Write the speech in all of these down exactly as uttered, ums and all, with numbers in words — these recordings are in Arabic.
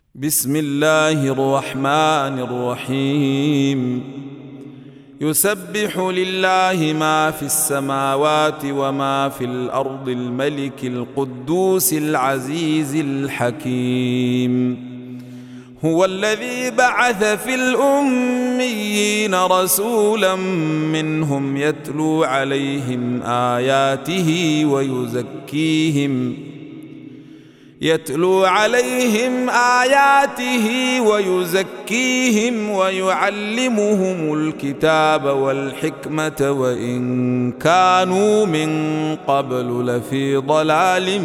بسم الله الرحمن الرحيم. يسبح لله ما في السماوات وما في الأرض الملك القدوس العزيز الحكيم. هو الذي بعث في الأميين رسولا منهم يتلو عليهم آياته ويزكيهم يتلو عليهم آياته ويزكيهم ويعلمهم الكتاب والحكمة وإن كانوا من قبل لفي ضلال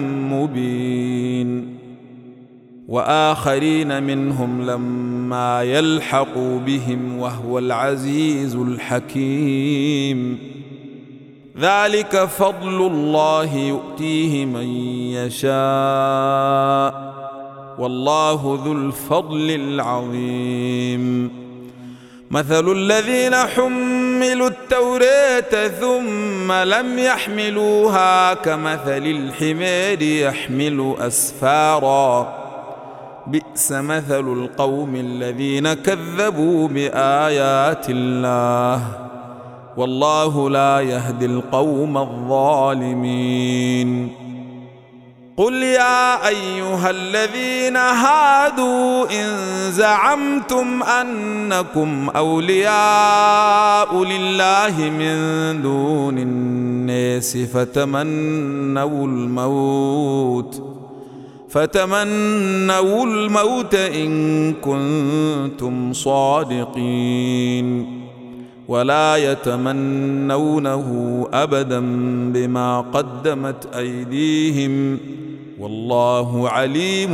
مبين. وآخرين منهم لما يلحقوا بهم وهو العزيز الحكيم. ذلك فضل الله يؤتيه من يشاء والله ذو الفضل العظيم. مثل الذين حملوا التوراة ثم لم يحملوها كمثل الحمار يحمل أسفارا بئس مثل القوم الذين كذبوا بآيات الله والله لا يهدي القوم الظالمين. قل يا أيها الذين هادوا إن زعمتم أنكم أولياء لله من دون الناس فتمنوا الموت فتمنوا الموت إن كنتم صادقين ولا يتمنونه أبدا بما قدمت أيديهم والله عليم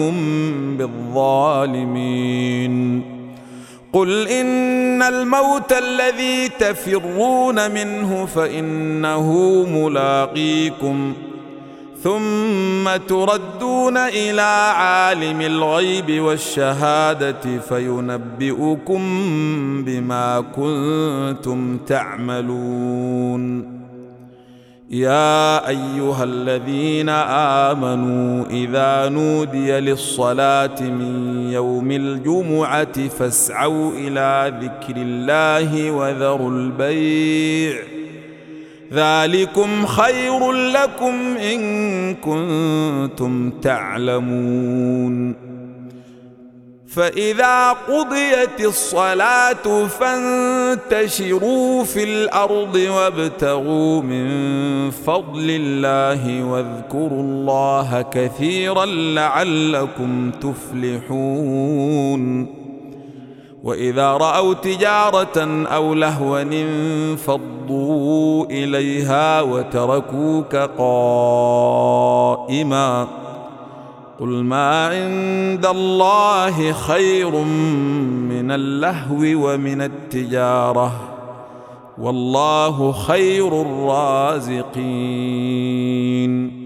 بالظالمين. قل إن الموت الذي تفرون منه فإنه ملاقيكم ثم تردون إلى عالم الغيب والشهادة فينبئكم بما كنتم تعملون. يا أيها الذين آمنوا إذا نودي للصلاة من يوم الجمعة فاسعوا إلى ذكر الله وذروا البيع ذلكم خير لكم إن كنتم تعلمون. فإذا قضيت الصلاة فانتشروا في الأرض وابتغوا من فضل الله واذكروا الله كثيرا لعلكم تفلحون. وإذا رأوا تجارة أو لهوا انفضوا إليها وتركوك قائما قل ما عند الله خير من اللهو ومن التجارة والله خير الرازقين.